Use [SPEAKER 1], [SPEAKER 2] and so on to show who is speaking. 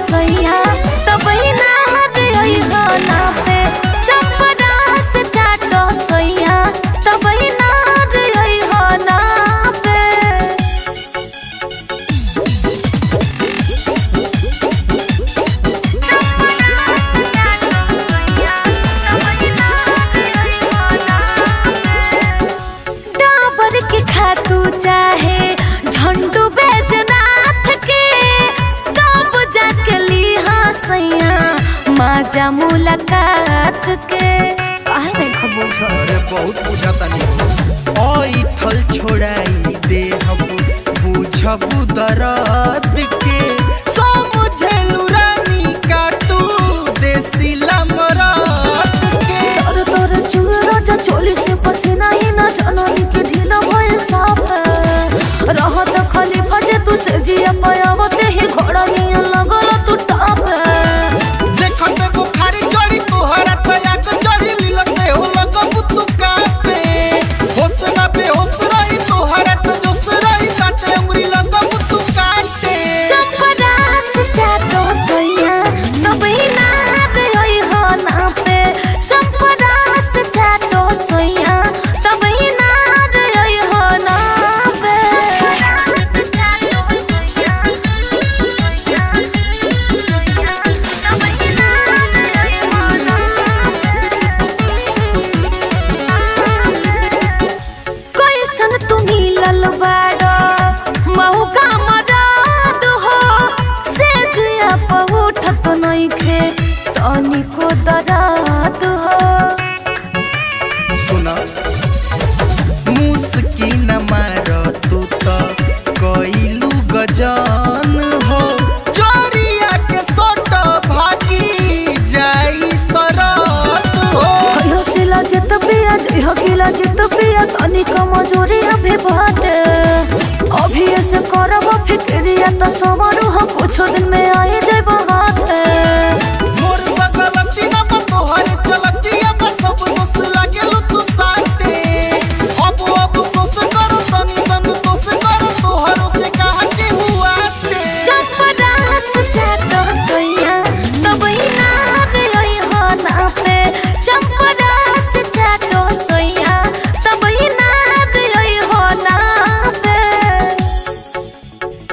[SPEAKER 1] सैया तब ना रे हो ना पे चपरास चाटो सैया तब ना रे हो ना पे डाबर के खातू चाहे झंडू बैजनाथ के तब जाके लिहा सैया माजा मुलाकात के काहे नहीं खबो
[SPEAKER 2] अरे बहुत बुझाता नहीं ओई ठल छोड़ाई दे हम बुझबू दर्द के समझलू रानी का तू देसीला मरद के
[SPEAKER 1] तोर तोर चुरा जा चोली से पसीना ही ना जाननी के ढीला भइल साफ रहत खाली फजे तू से जिया पायावते ही घोड़ा नियन लगल तू टाप
[SPEAKER 2] देखत बुखारी जड़ी तोहरा तया के जड़ी लिलते हो लगबू तू कापे होश ना बेहोश रही तोहरा तो जोश रही ताते उंगली लगबू तू काटे
[SPEAKER 1] चपरास चाटो सैया तब ना रे हो ना पे चपरास चाटो सैया तब ना रे हो ना पे कैसन तू मिलल बाड़ा महू का मराद हो से जिया पहुठत नइखे तनिको दराद हो
[SPEAKER 2] सुना मुस्की न मार तू तो कइलू गजान हो चोरिया के सोट भागी जाई सरत हो
[SPEAKER 1] कहियो से लाजत पिया जइहो की लाजत पिया तनिको मजूरी अभी बाटे अभी ऐसे करब फिक्रिया त समरू हो कुछ दिन में